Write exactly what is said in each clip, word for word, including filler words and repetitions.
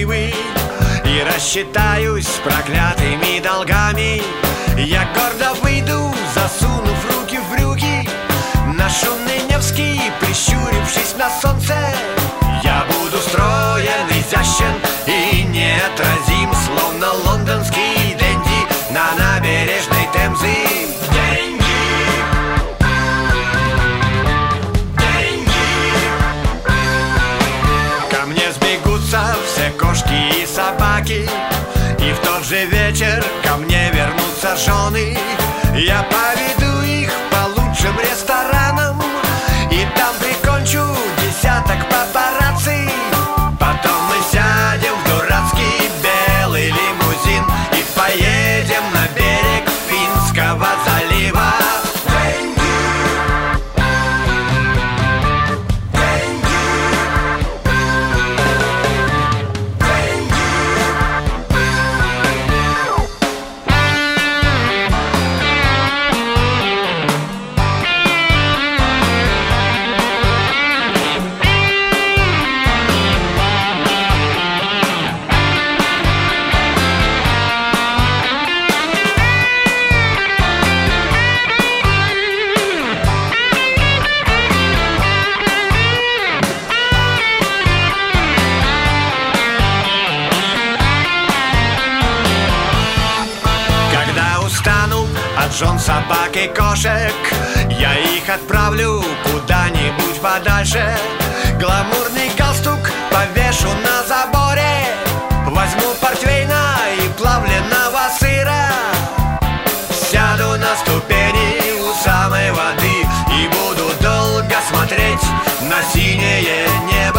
красивый и рассчитаюсь с проклятыми долгами. Я гордо выйду, засунув руки в брюки, на шумный Невский, прищурившись на солнце. Я буду строен, изящен и неотразим, словно лондонский денди на набережной Темзы. Все кошки и собаки, и в тот же вечер ко мне вернутся жены. Я поведу их по лучшим ресторанам, и там прикончу десяток папарацци. Потом мы сядем в дурацкий белый лимузин и поедем на берег Финского залива. От жен, собак и кошек я их отправлю куда-нибудь подальше. Гламурный галстук повешу на заборе, возьму портвейна и плавленного сыра. Сяду на ступени у самой воды и буду долго смотреть на синее небо.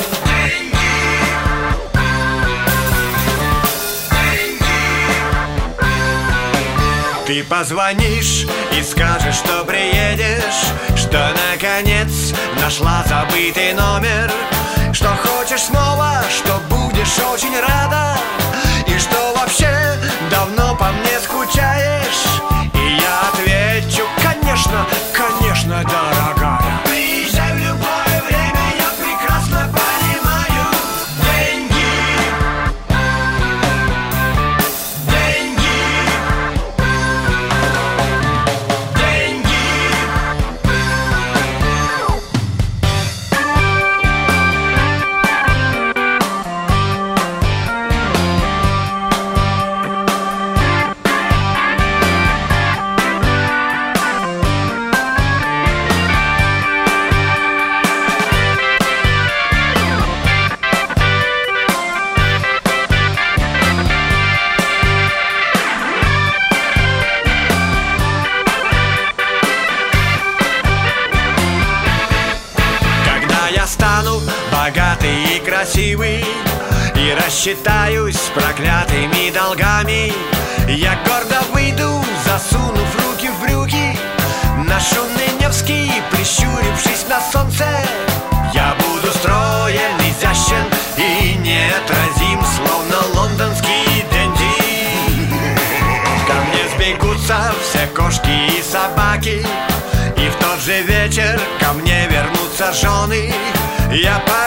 Ты позвонишь и скажешь, что приедешь, что наконец нашла забытый номер, что хочешь снова, что будешь очень рада, и что вообще давно по мне скучаешь. И я отвечу: конечно, конечно, дорогая. Приезжай в любое время, я прекрасно понимаю. Деньги, деньги, богатый и красивый и рассчитаюсь с проклятыми долгами. Я гордо выйду, засунув руки в брюки, на шумный Невский, прищурившись на солнце. Я буду строен, изящен и неотразим, словно лондонский денди. Ко мне сбегутся все кошки и собаки, и в тот же вечер ко мне вернутся жены. Я